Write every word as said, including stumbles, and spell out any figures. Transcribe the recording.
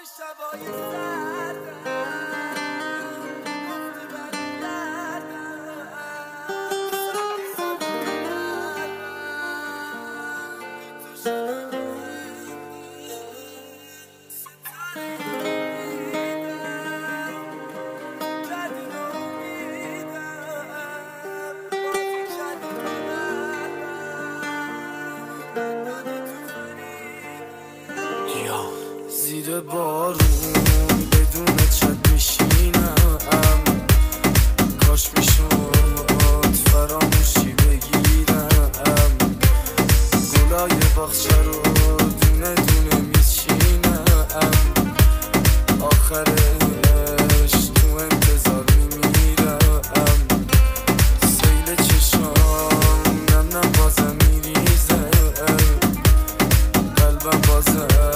شبای سردم گفتی برگردم سبتی سبتی کردم بی تو شدم ستاره امیدم کردی ناامیدم بازی کردی با قلبم دادی تو فریدی زیر بارون بدون چت میشینم کاش میشد فراموشی بگیرم گلای باغچه رو دونه دونه میچینم آخرش تو انتظار میمیرم سیل چشام نم نم بازم میریزه قلبم بازم